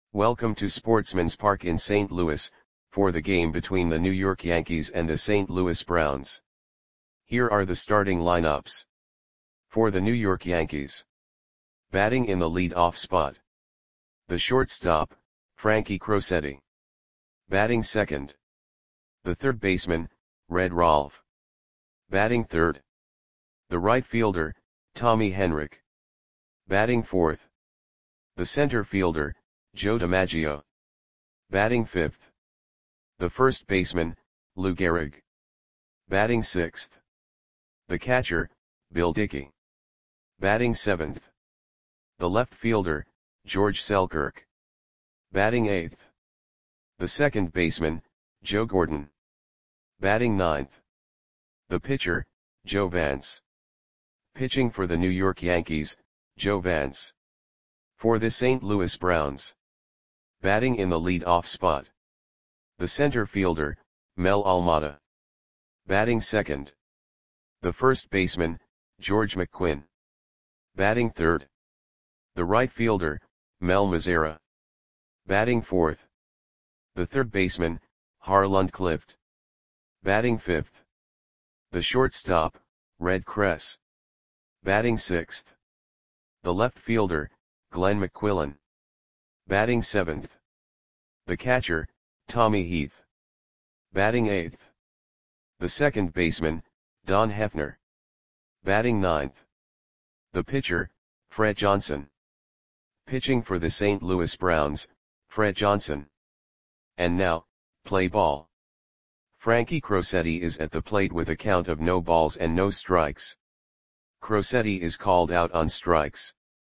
Welcome to Sportsman's Park in St. Louis, for the game between the New York Yankees and the St. Louis Browns. Here are the starting lineups. For the New York Yankees. Batting in the lead-off spot. The shortstop, Frankie Crosetti. Batting second. The third baseman, Red Rolfe. Batting third. The right fielder, Tommy Henrich. Batting fourth. The center fielder, Joe DiMaggio. Batting fifth. The first baseman, Lou Gehrig. Batting sixth. The catcher, Bill Dickey. Batting seventh. The left fielder, George Selkirk. Batting eighth. The second baseman, Joe Gordon. Batting ninth. The pitcher, Joe Vance. Pitching for the New York Yankees, Joe Vance. For the St. Louis Browns. Batting in the lead-off spot. The center fielder, Mel Almada. Batting second. The first baseman, George McQuinn. Batting third. The right fielder, Mel Mazara. Batting fourth. The third baseman, Harland Clift. Batting fifth. The shortstop, Red Kress. Batting sixth. The left fielder, Glenn McQuillan. Batting seventh. The catcher, Tommy Heath. Batting eighth. The second baseman, Don Hefner. Batting ninth. The pitcher, Fred Johnson. Pitching for the St. Louis Browns, Fred Johnson. And now, play ball. Frankie Crosetti is at the plate with a count of no balls and no strikes. Crosetti is called out on strikes.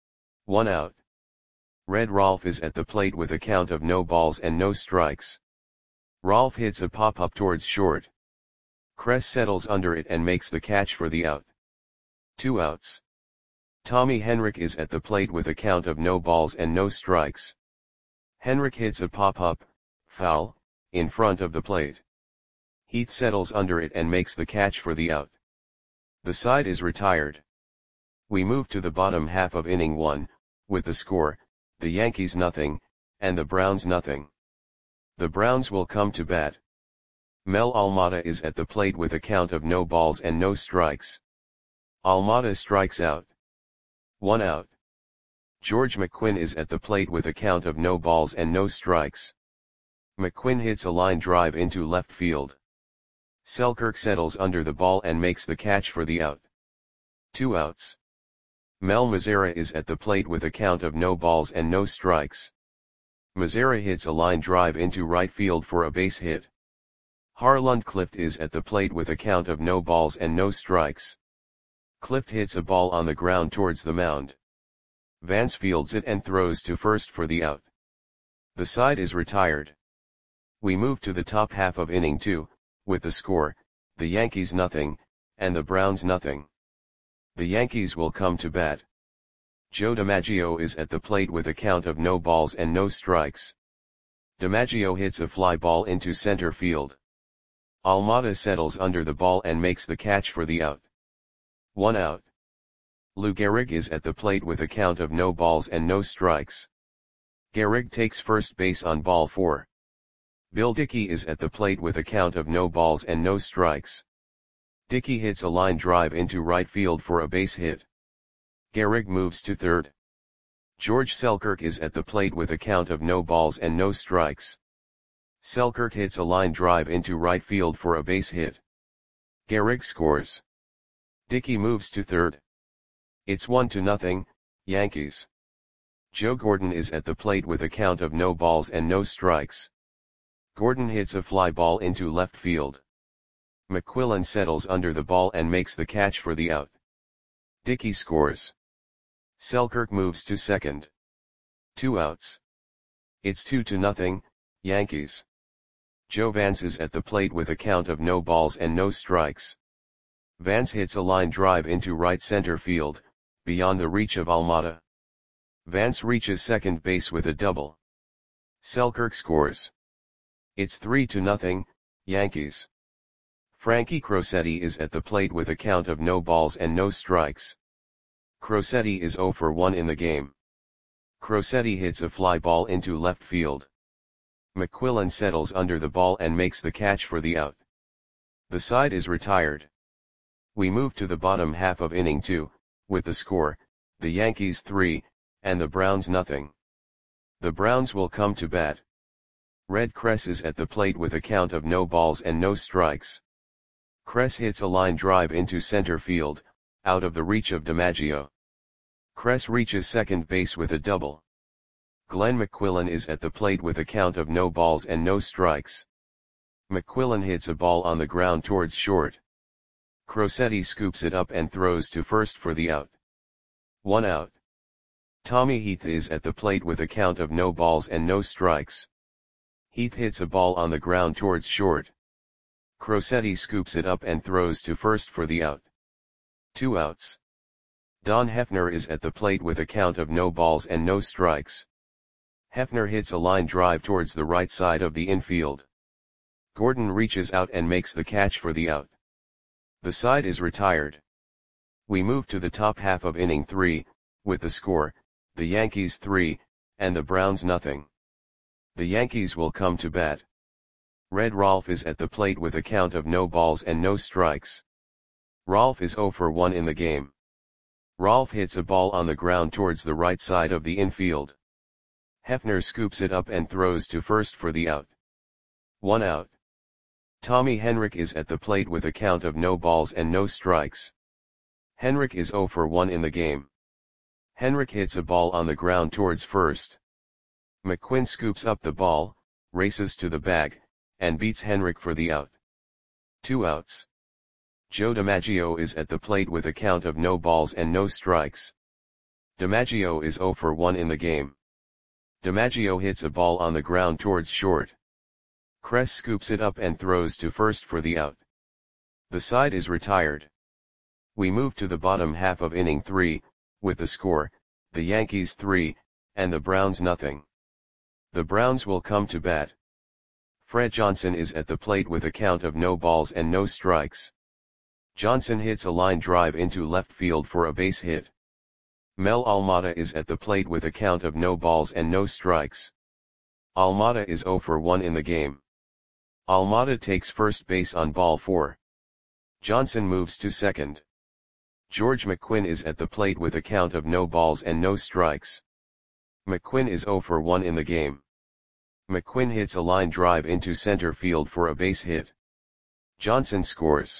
1 out. Red Rolfe is at the plate with a count of no balls and no strikes. Rolfe hits a pop-up towards short. Kress settles under it and makes the catch for the out. 2 outs. Tommy Henrich is at the plate with a count of no balls and no strikes. Henrich hits a pop-up, foul, in front of the plate. Heath settles under it and makes the catch for the out. The side is retired. We move to the bottom half of inning 1, with the score, the Yankees nothing, and the Browns nothing. The Browns will come to bat. Mel Almada is at the plate with a count of no balls and no strikes. Almada strikes out. 1 out. George McQuinn is at the plate with a count of no balls and no strikes. McQuinn hits a line drive into left field. Selkirk settles under the ball and makes the catch for the out. 2 outs. Mel Mazara is at the plate with a count of no balls and no strikes. Mazara hits a line drive into right field for a base hit. Harland Clift is at the plate with a count of no balls and no strikes. Clift hits a ball on the ground towards the mound. Vance fields it and throws to first for the out. The side is retired. We move to the top half of inning 2, with the score, the Yankees nothing, and the Browns nothing. The Yankees will come to bat. Joe DiMaggio is at the plate with a count of no balls and no strikes. DiMaggio hits a fly ball into center field. Almada settles under the ball and makes the catch for the out. 1 out. Lou Gehrig is at the plate with a count of no balls and no strikes. Gehrig takes first base on ball 4. Bill Dickey is at the plate with a count of no balls and no strikes. Dickey hits a line drive into right field for a base hit. Gehrig moves to third. George Selkirk is at the plate with a count of no balls and no strikes. Selkirk hits a line drive into right field for a base hit. Gehrig scores. Dickey moves to third. It's 1-0, Yankees. Joe Gordon is at the plate with a count of no balls and no strikes. Gordon hits a fly ball into left field. McQuillan settles under the ball and makes the catch for the out. Dickey scores. Selkirk moves to second. 2 outs. It's 2-0, Yankees. Joe Vance is at the plate with a count of no balls and no strikes. Vance hits a line drive into right center field, beyond the reach of Almada. Vance reaches second base with a double. Selkirk scores. It's 3-0, Yankees. Frankie Crosetti is at the plate with a count of no balls and no strikes. Crosetti is 0 for 1 in the game. Crosetti hits a fly ball into left field. McQuillan settles under the ball and makes the catch for the out. The side is retired. We move to the bottom half of inning 2, with the score, the Yankees 3, and the Browns nothing. The Browns will come to bat. Red Kress is at the plate with a count of no balls and no strikes. Kress hits a line drive into center field, out of the reach of DiMaggio. Kress reaches second base with a double. Glenn McQuillan is at the plate with a count of no balls and no strikes. McQuillan hits a ball on the ground towards short. Crosetti scoops it up and throws to first for the out. 1 out. Tommy Heath is at the plate with a count of no balls and no strikes. Heath hits a ball on the ground towards short. Crosetti scoops it up and throws to first for the out. 2 outs. Don Hefner is at the plate with a count of no balls and no strikes. Hefner hits a line drive towards the right side of the infield. Gordon reaches out and makes the catch for the out. The side is retired. We move to the top half of inning 3, with the score, the Yankees 3, and the Browns nothing. The Yankees will come to bat. Red Rolfe is at the plate with a count of no balls and no strikes. Rolfe is 0 for 1 in the game. Rolfe hits a ball on the ground towards the right side of the infield. Hefner scoops it up and throws to first for the out. 1 out. Tommy Henrich is at the plate with a count of no balls and no strikes. Henrich is 0 for 1 in the game. Henrich hits a ball on the ground towards first. McQuinn scoops up the ball, races to the bag, and beats Henrich for the out. 2 outs. Joe DiMaggio is at the plate with a count of no balls and no strikes. DiMaggio is 0 for 1 in the game. DiMaggio hits a ball on the ground towards short. Kress scoops it up and throws to first for the out. The side is retired. We move to the bottom half of inning 3, with the score, the Yankees 3, and the Browns nothing. The Browns will come to bat. Fred Johnson is at the plate with a count of no balls and no strikes. Johnson hits a line drive into left field for a base hit. Mel Almada is at the plate with a count of no balls and no strikes. Almada is 0 for 1 in the game. Almada takes first base on ball 4. Johnson moves to second. George McQuinn is at the plate with a count of no balls and no strikes. McQuinn is 0 for 1 in the game. McQuinn hits a line drive into center field for a base hit. Johnson scores.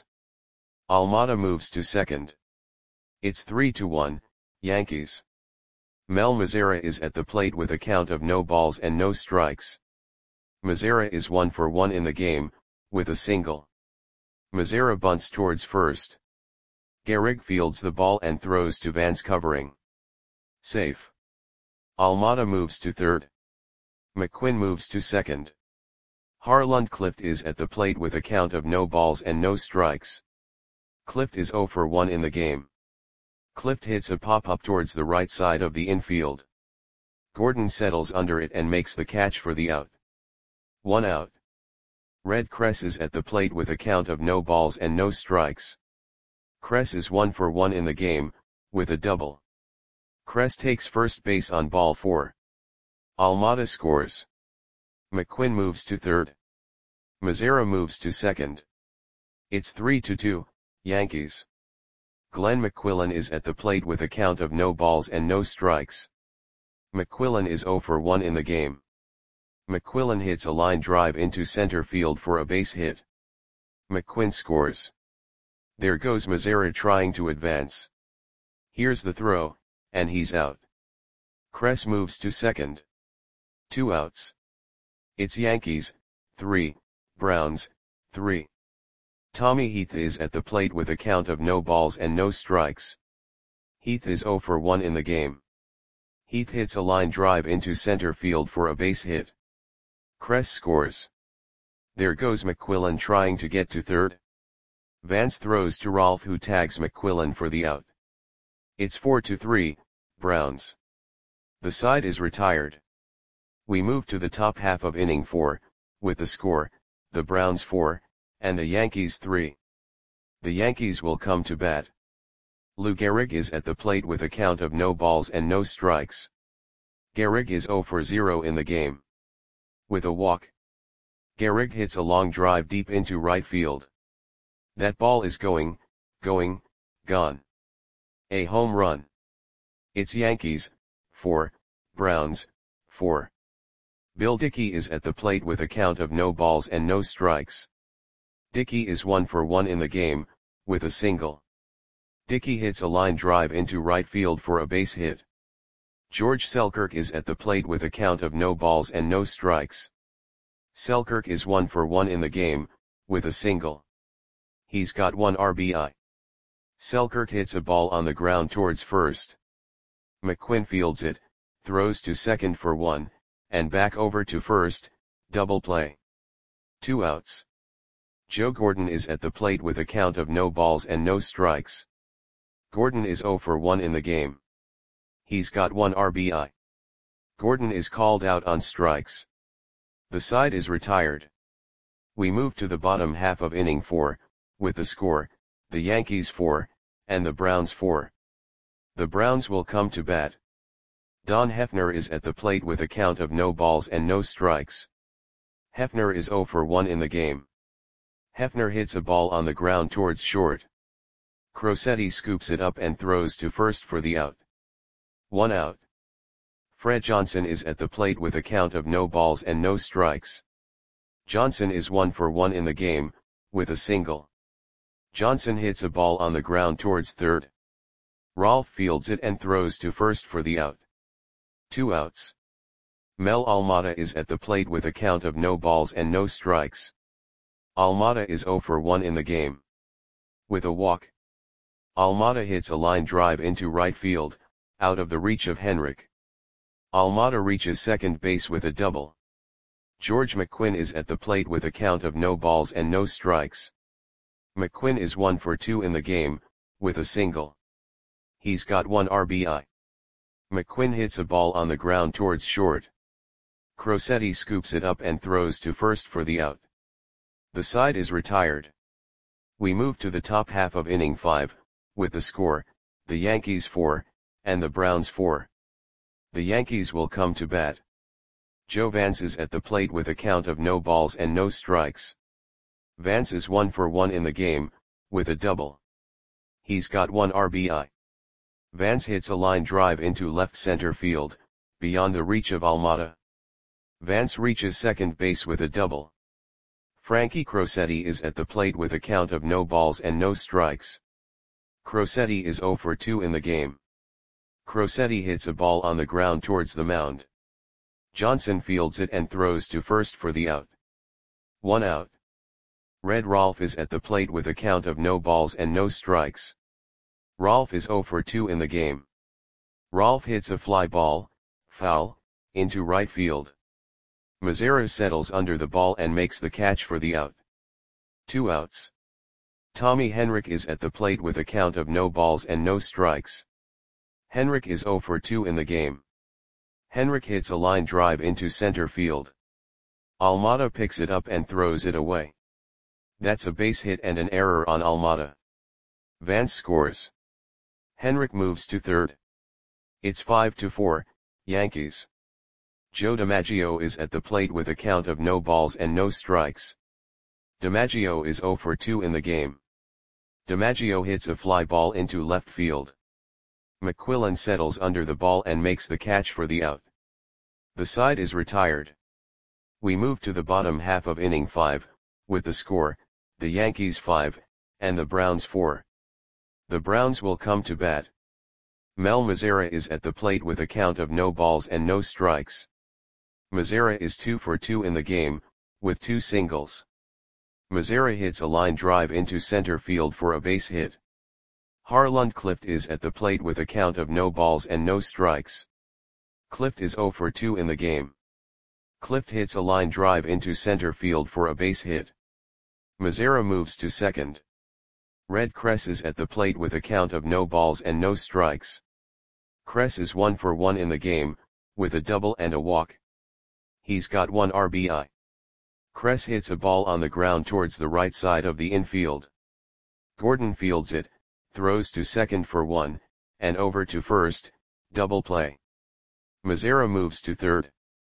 Almada moves to second. It's 3-1, Yankees. Mel Mazara is at the plate with a count of no balls and no strikes. Mazara is 1 for 1 in the game, with a single. Mazara bunts towards first. Gehrig fields the ball and throws to Vance covering. Safe. Almada moves to third. McQuinn moves to second. Harland Clift is at the plate with a count of no balls and no strikes. Clift is 0 for 1 in the game. Clift hits a pop-up towards the right side of the infield. Gordon settles under it and makes the catch for the out. 1 out. Red Kress is at the plate with a count of no balls and no strikes. Kress is 1 for 1 in the game, with a double. Kress takes first base on ball 4. Almada scores. McQuinn moves to third. Mazara moves to second. It's 3-2, Yankees. Glenn McQuillan is at the plate with a count of no balls and no strikes. McQuillan is 0 for 1 in the game. McQuillan hits a line drive into center field for a base hit. McQuinn scores. There goes Mazara trying to advance. Here's the throw, and he's out. Kress moves to second. 2 outs. It's Yankees, 3, Browns, 3. Tommy Heath is at the plate with a count of no balls and no strikes. Heath is 0 for 1 in the game. Heath hits a line drive into center field for a base hit. Kress scores. There goes McQuillan trying to get to third. Vance throws to Rolfe, who tags McQuillan for the out. It's 4-3, Browns. The side is retired. We move to the top half of inning 4, with the score, the Browns 4, and the Yankees 3. The Yankees will come to bat. Lou Gehrig is at the plate with a count of no balls and no strikes. Gehrig is 0 for 0 in the game. With a walk, Gehrig hits a long drive deep into right field. That ball is going, gone. A home run. It's Yankees, 4, Browns, 4. Bill Dickey is at the plate with a count of no balls and no strikes. Dickey is 1 for 1 in the game, with a single. Dickey hits a line drive into right field for a base hit. George Selkirk is at the plate with a count of no balls and no strikes. Selkirk is 1 for 1 in the game, with a single. He's got 1 RBI. Selkirk hits a ball on the ground towards first. McQuinn fields it, throws to second for 1, and back over to first, double play. 2 outs. Joe Gordon is at the plate with a count of no balls and no strikes. Gordon is 0 for 1 in the game. He's got 1 RBI. Gordon is called out on strikes. The side is retired. We move to the bottom half of inning 4, with the score, the Yankees 4, and the Browns 4. The Browns will come to bat. Don Hefner is at the plate with a count of no balls and no strikes. Hefner is 0 for 1 in the game. Hefner hits a ball on the ground towards short. Crosetti scoops it up and throws to first for the out. 1 out. Fred Johnson is at the plate with a count of no balls and no strikes. Johnson is 1 for 1 in the game, with a single. Johnson hits a ball on the ground towards third. Rolfe fields it and throws to first for the out. 2 outs. Mel Almada is at the plate with a count of no balls and no strikes. Almada is 0 for 1 in the game. With a walk, Almada hits a line drive into right field, out of the reach of Henrik. Almada reaches second base with a double. George McQuinn is at the plate with a count of no balls and no strikes. McQuinn is 1 for 2 in the game, with a single. He's got 1 RBI. McQuinn hits a ball on the ground towards short. Crosetti scoops it up and throws to first for the out. The side is retired. We move to the top half of inning 5, with the score, the Yankees 4, and the Browns 4. The Yankees will come to bat. Joe Vance is at the plate with a count of no balls and no strikes. Vance is 1 for 1 in the game, with a double. He's got 1 RBI. Vance hits a line drive into left center field, beyond the reach of Almada. Vance reaches second base with a double. Frankie Crosetti is at the plate with a count of no balls and no strikes. Crosetti is 0 for 2 in the game. Crosetti hits a ball on the ground towards the mound. Johnson fields it and throws to first for the out. 1 out. Red Rolfe is at the plate with a count of no balls and no strikes. Rolfe is 0 for 2 in the game. Rolfe hits a fly ball, foul, into right field. Mazara settles under the ball and makes the catch for the out. 2 outs. Tommy Henrik is at the plate with a count of no balls and no strikes. Henrik is 0 for 2 in the game. Henrik hits a line drive into center field. Almada picks it up and throws it away. That's a base hit and an error on Almada. Vance scores. Henrik moves to third. It's 5-4, Yankees. Joe DiMaggio is at the plate with a count of no balls and no strikes. DiMaggio is 0 for 2 in the game. DiMaggio hits a fly ball into left field. McQuillan settles under the ball and makes the catch for the out. The side is retired. We move to the bottom half of inning 5, with the score, the Yankees 5, and the Browns 4. The Browns will come to bat. Mel Mazara is at the plate with a count of no balls and no strikes. Mazara is 2 for 2 in the game, with 2 singles. Mazara hits a line drive into center field for a base hit. Harland Clift is at the plate with a count of no balls and no strikes. Clift is 0 for 2 in the game. Clift hits a line drive into center field for a base hit. Mazara moves to second. Red Kress is at the plate with a count of no balls and no strikes. Kress is 1 for 1 in the game, with a double and a walk. He's got 1 RBI. Kress hits a ball on the ground towards the right side of the infield. Gordon fields it, throws to second for 1, and over to first, double play. Mazzara moves to third.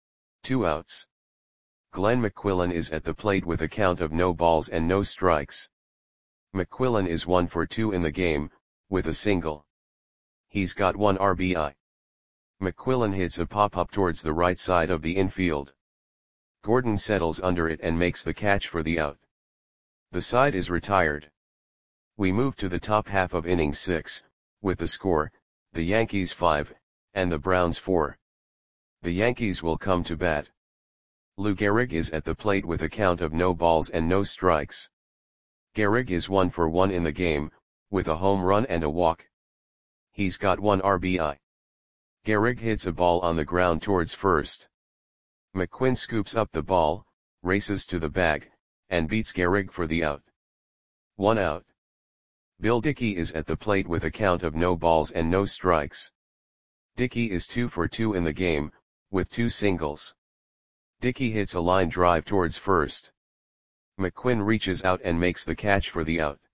2 outs. Glenn McQuillan is at the plate with a count of no balls and no strikes. McQuillan is 1 for 2 in the game, with a single. He's got 1 RBI. McQuillan hits a pop-up towards the right side of the infield. Gordon settles under it and makes the catch for the out. The side is retired. We move to the top half of inning 6, with the score, the Yankees 5, and the Browns 4. The Yankees will come to bat. Lou Gehrig is at the plate with a count of no balls and no strikes. Gehrig is 1 for 1 in the game, with a home run and a walk. He's got 1 RBI. Gehrig hits a ball on the ground towards first. McQuinn scoops up the ball, races to the bag, and beats Gehrig for the out. 1 out. Bill Dickey is at the plate with a count of no balls and no strikes. Dickey is 2 for 2 in the game, with 2 singles. Dickey hits a line drive towards first. McQuinn reaches out and makes the catch for the out.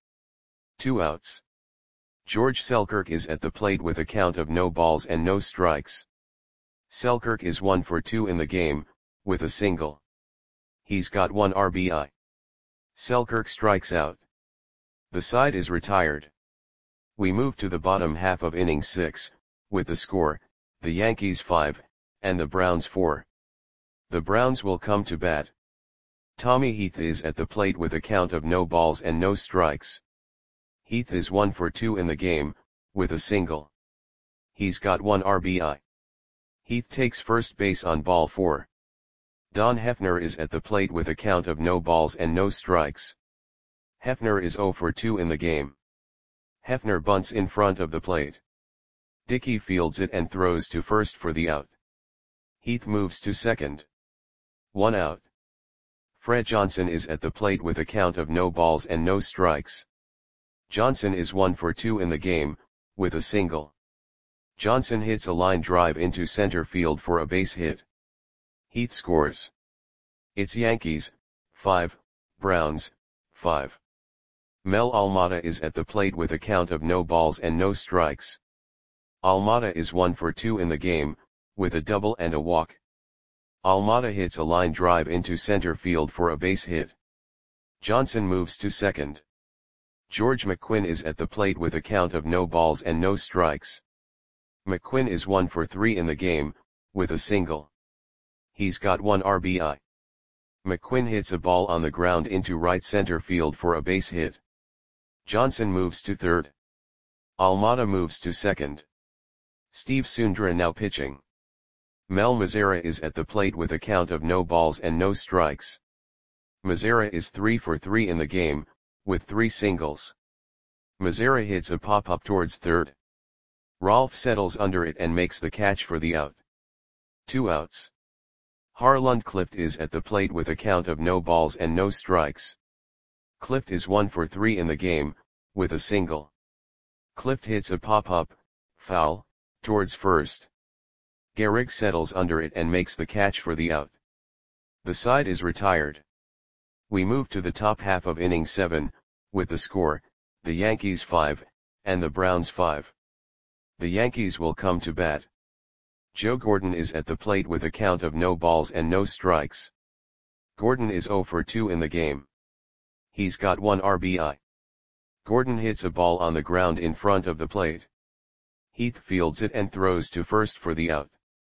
2 outs. George Selkirk is at the plate with a count of no balls and no strikes. Selkirk is 1 for 2 in the game, with a single. He's got 1 RBI. Selkirk strikes out. The side is retired. We move to the bottom half of inning 6, with the score, the Yankees 5, and the Browns 4. The Browns will come to bat. Tommy Heath is at the plate with a count of no balls and no strikes. Heath is 1 for 2 in the game, with a single. He's got 1 RBI. Heath takes first base on ball 4. Don Hefner is at the plate with a count of no balls and no strikes. Hefner is 0 for 2 in the game. Hefner bunts in front of the plate. Dickey fields it and throws to first for the out. Heath moves to second. 1 out. Fred Johnson is at the plate with a count of no balls and no strikes. Johnson is 1 for 2 in the game, with a single. Johnson hits a line drive into center field for a base hit. Heath scores. It's Yankees, 5, Browns, 5. Mel Almada is at the plate with a count of no balls and no strikes. Almada is 1 for 2 in the game, with a double and a walk. Almada hits a line drive into center field for a base hit. Johnson moves to second. George McQuinn is at the plate with a count of no balls and no strikes. McQuinn is 1 for 3 in the game, with a single. He's got 1 RBI. McQuinn hits a ball on the ground into right center field for a base hit. Johnson moves to third. Almada moves to second. Steve Sundra now pitching. Mel Mazzara is at the plate with a count of no balls and no strikes. Mazzara is 3 for 3 in the game, with 3 singles. Mazzara hits a pop-up towards third. Rolf settles under it and makes the catch for the out. 2 outs. Harland Clift is at the plate with a count of no balls and no strikes. Clift is 1 for 3 in the game, with a single. Clift hits a pop-up, foul, towards first. Gehrig settles under it and makes the catch for the out. The side is retired. We move to the top half of inning 7, with the score, the Yankees 5, and the Browns 5. The Yankees will come to bat. Joe Gordon is at the plate with a count of no balls and no strikes. Gordon is 0 for 2 in the game. He's got 1 RBI. Gordon hits a ball on the ground in front of the plate. Heath fields it and throws to first for the out.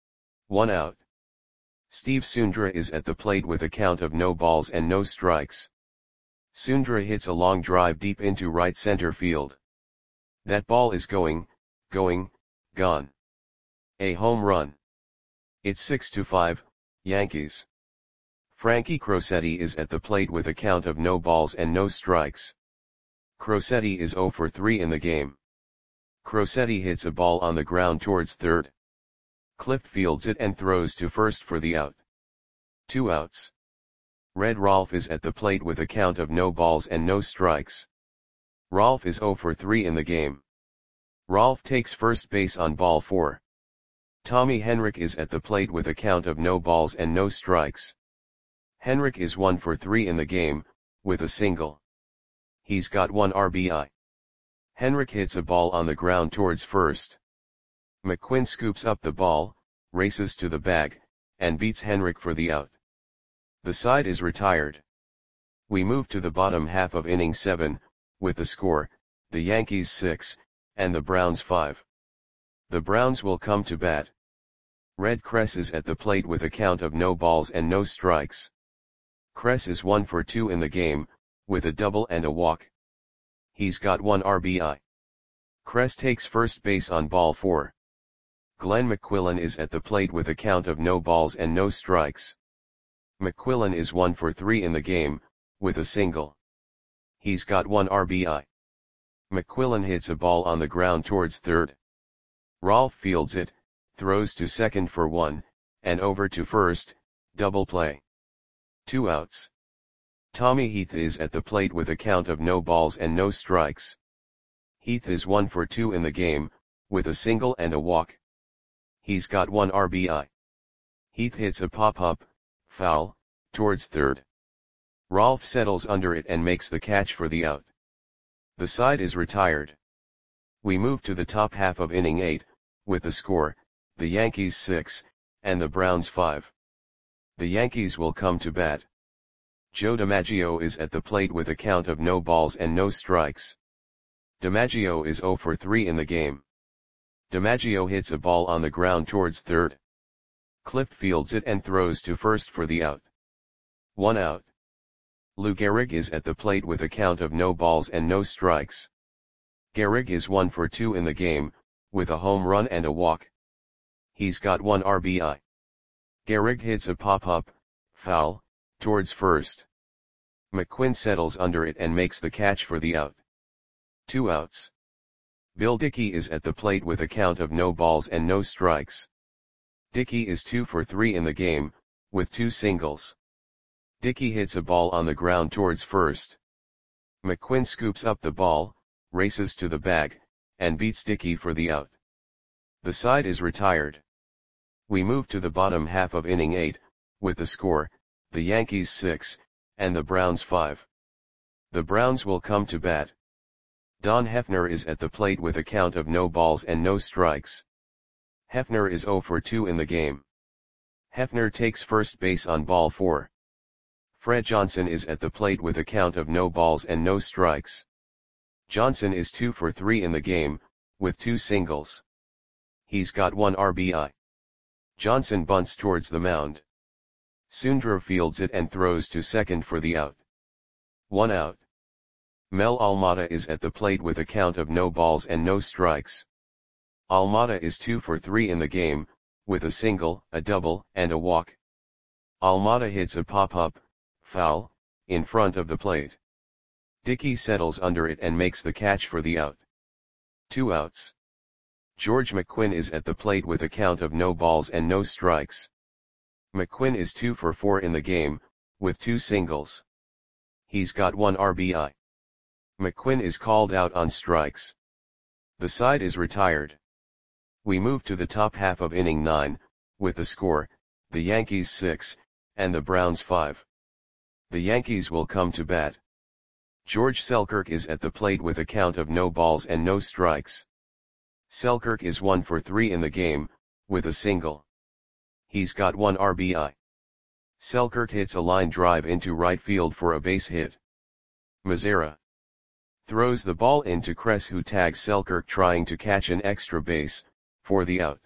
1 out. Steve Sundra is at the plate with a count of no balls and no strikes. Sundra hits a long drive deep into right center field. That ball is gone. A home run. It's 6-5, Yankees. Frankie Crosetti is at the plate with a count of no balls and no strikes. Crosetti is 0 for 3 in the game. Crosetti hits a ball on the ground towards third. Clift fields it and throws to first for the out. 2 outs. Red Rolf is at the plate with a count of no balls and no strikes. Rolf is 0 for 3 in the game. Rolf takes first base on ball 4. Tommy Henrich is at the plate with a count of no balls and no strikes. Henrich is 1 for 3 in the game, with a single. He's got 1 RBI. Henrich hits a ball on the ground towards first. McQuinn scoops up the ball, races to the bag, and beats Henrik for the out. The side is retired. We move to the bottom half of inning 7, with the score, the Yankees 6, and the Browns 5. The Browns will come to bat. Red Kress is at the plate with a count of no balls and no strikes. Kress is 1 for 2 in the game, with a double and a walk. He's got 1 RBI. Kress takes first base on ball 4. Glenn McQuillan is at the plate with a count of no balls and no strikes. McQuillan is 1 for 3 in the game, with a single. He's got 1 RBI. McQuillan hits a ball on the ground towards third. Rolfe fields it, throws to second for 1, and over to first, double play. 2 outs. Tommy Heath is at the plate with a count of no balls and no strikes. Heath is 1 for 2 in the game, with a single and a walk. He's got 1 RBI. Heath hits a pop-up, foul, towards third. Rolfe settles under it and makes the catch for the out. The side is retired. We move to the top half of inning 8, with the score, the Yankees 6, and the Browns 5. The Yankees will come to bat. Joe DiMaggio is at the plate with a count of no balls and no strikes. DiMaggio is 0 for 3 in the game. DiMaggio hits a ball on the ground towards third. Clift fields it and throws to first for the out. 1 out. Lou Gehrig is at the plate with a count of no balls and no strikes. Gehrig is 1 for 2 in the game, with a home run and a walk. He's got 1 RBI. Gehrig hits a pop-up, foul, towards first. McQuinn settles under it and makes the catch for the out. 2 outs. Bill Dickey is at the plate with a count of no balls and no strikes. Dickey is 2 for 3 in the game, with 2 singles. Dickey hits a ball on the ground towards first. McQuinn scoops up the ball, races to the bag, and beats Dickey for the out. The side is retired. We move to the bottom half of inning 8, with the score, the Yankees 6, and the Browns 5. The Browns will come to bat. Don Hefner is at the plate with a count of no balls and no strikes. Hefner is 0 for 2 in the game. Hefner takes first base on ball 4. Fred Johnson is at the plate with a count of no balls and no strikes. Johnson is 2 for 3 in the game, with 2 singles. He's got 1 RBI. Johnson bunts towards the mound. Sundra fields it and throws to second for the out. 1 out. Mel Almada is at the plate with a count of no balls and no strikes. Almada is 2 for 3 in the game, with a single, a double, and a walk. Almada hits a pop-up, foul, in front of the plate. Dickey settles under it and makes the catch for the out. 2 outs. George McQuinn is at the plate with a count of no balls and no strikes. McQuinn is 2 for 4 in the game, with 2 singles. He's got 1 RBI. McQuinn is called out on strikes. The side is retired. We move to the top half of inning 9, with the score, the Yankees 6, and the Browns 5. The Yankees will come to bat. George Selkirk is at the plate with a count of no balls and no strikes. Selkirk is 1 for 3 in the game, with a single. He's got 1 RBI. Selkirk hits a line drive into right field for a base hit. Mazzara throws the ball into Kress, who tags Selkirk trying to catch an extra base, for the out.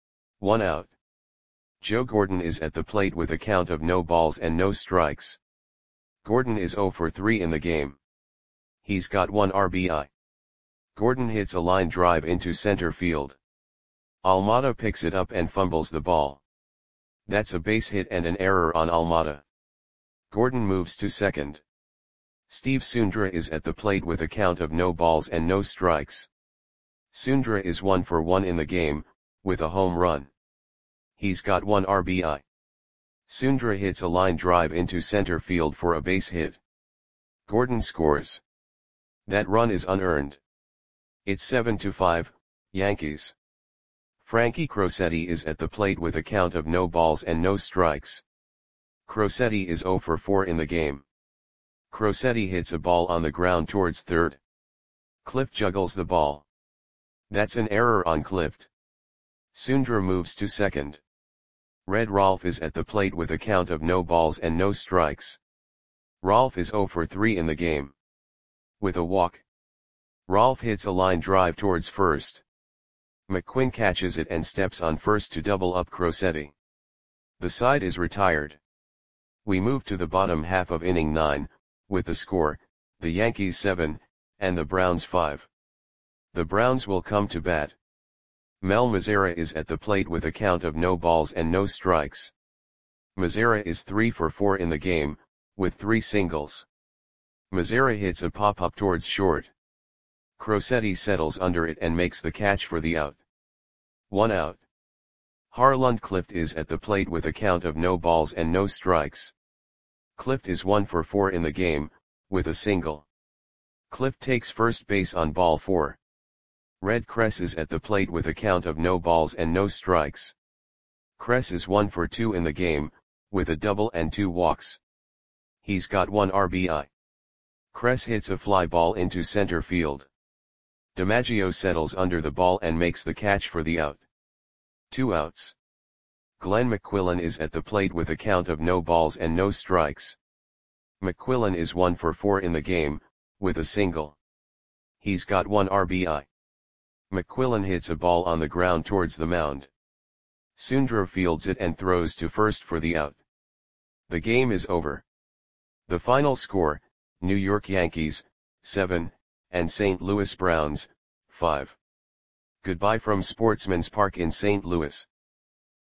1 out. Joe Gordon is at the plate with a count of no balls and no strikes. Gordon is 0 for 3 in the game. He's got 1 RBI. Gordon hits a line drive into center field. Almada picks it up and fumbles the ball. That's a base hit and an error on Almada. Gordon moves to second. Steve Sundra is at the plate with a count of no balls and no strikes. Sundra is 1 for 1 in the game, with a home run. He's got 1 RBI. Sundra hits a line drive into center field for a base hit. Gordon scores. That run is unearned. It's 7-5, Yankees. Frankie Crosetti is at the plate with a count of no balls and no strikes. Crosetti is 0 for 4 in the game. Crosetti hits a ball on the ground towards third. Clift juggles the ball. That's an error on Clift. Sundra moves to second. Red Rolf is at the plate with a count of no balls and no strikes. Rolf is 0 for 3 in the game. With a walk, Rolf hits a line drive towards first. McQuinn catches it and steps on first to double up Crosetti. The side is retired. We move to the bottom half of inning 9, with the score, the Yankees 7, and the Browns 5. The Browns will come to bat. Mel Mazara is at the plate with a count of no balls and no strikes. Mazara is 3 for 4 in the game, with 3 singles. Mazara hits a pop-up towards short. Crosetti settles under it and makes the catch for the out. 1 out. Harlund Clift is at the plate with a count of no balls and no strikes. Clift is 1 for 4 in the game, with a single. Clift takes first base on ball 4. Red Kress is at the plate with a count of no balls and no strikes. Kress is 1 for 2 in the game, with a double and 2 walks. He's got 1 RBI. Kress hits a fly ball into center field. DiMaggio settles under the ball and makes the catch for the out. 2 outs. Glenn McQuillan is at the plate with a count of no balls and no strikes. McQuillan is 1 for 4 in the game, with a single. He's got 1 RBI. McQuillan hits a ball on the ground towards the mound. Sundro fields it and throws to first for the out. The game is over. The final score, New York Yankees, 7, and St. Louis Browns, 5. Goodbye from Sportsman's Park in St. Louis.